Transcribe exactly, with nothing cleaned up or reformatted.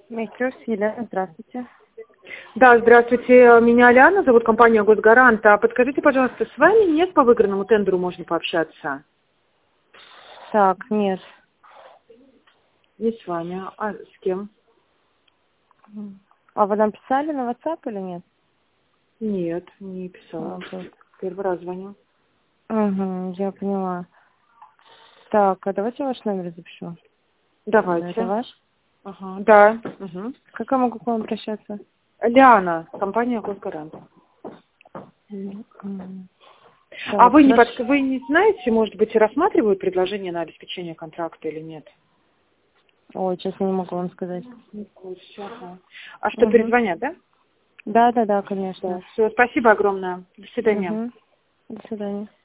Мейкерс, Елена, здравствуйте. Да, здравствуйте. Меня Аляна, зовут компания Госгарант. А подскажите, пожалуйста, с вами нет по выигранному тендеру можно пообщаться? Так, нет. Не с вами, а с кем? А вы нам писали на WhatsApp или нет? Нет, не писала. А, вот. Первый раз звоню. Угу, я поняла. Так, а давайте ваш номер запишу. Да, это Давайте. ваш? Ага, да. Угу. Как я могу к вам обращаться? Ляна, компания Госгарант. Мгм. А Так, вы не, наш... подск- вы не знаете, может быть, рассматривают предложение на обеспечение контракта или нет? Ой, честно, не могу вам сказать. Не в курсе, ага. А что, Угу. перезвонят, да? Да, да, да, Да. конечно. Все, спасибо огромное. До свидания. Угу. До свидания.